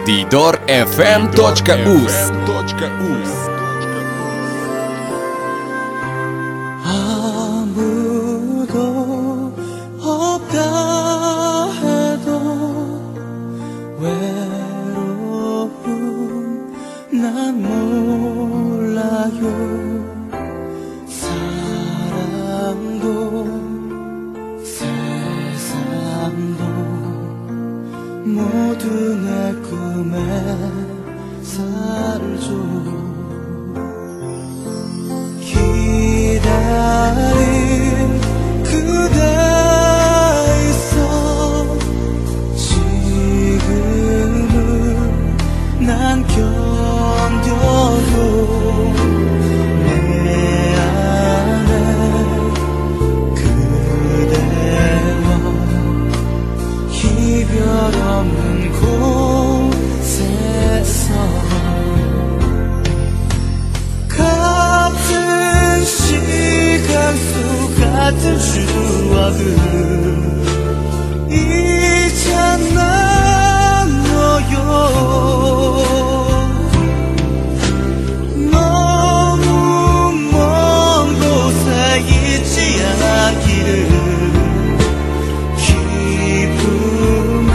didorfm.us. 아무도 없다 해도 외로움 난 몰라요. 사랑도 세상도 모두 내 꿈에 살죠. 기다릴 그대 있어. 지금은 난 견뎌도 내 안에 그대와 이별 없는 곳에서 같은 시간 속 같은 추억을 잊잖아요. 너무 먼 곳에 있지 않기를 기쁨의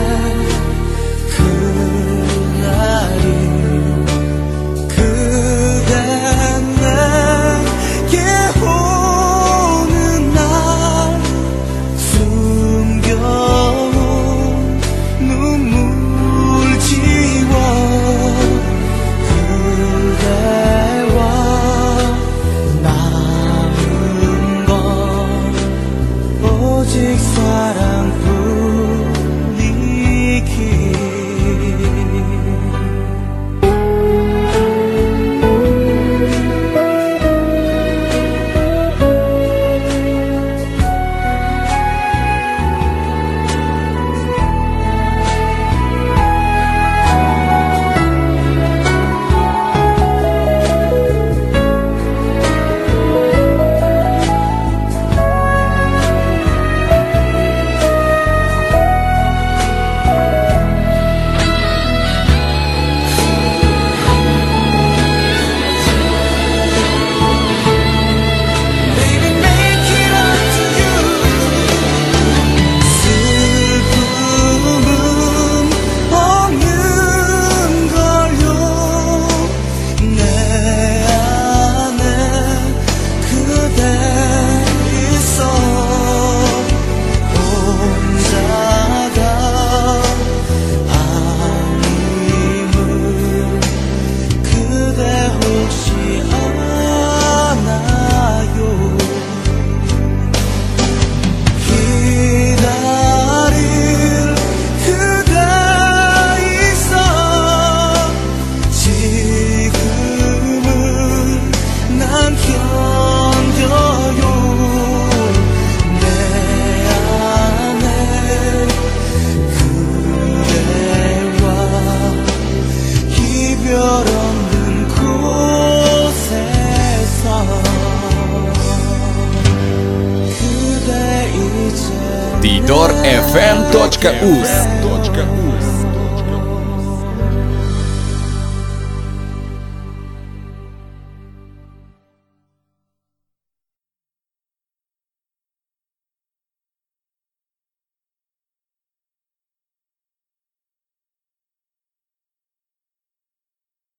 그날이 그대 내게 오는 날 숨겨온 눈물 지워 그대와 남은 건 오직 사랑뿐이기. didorfm.us.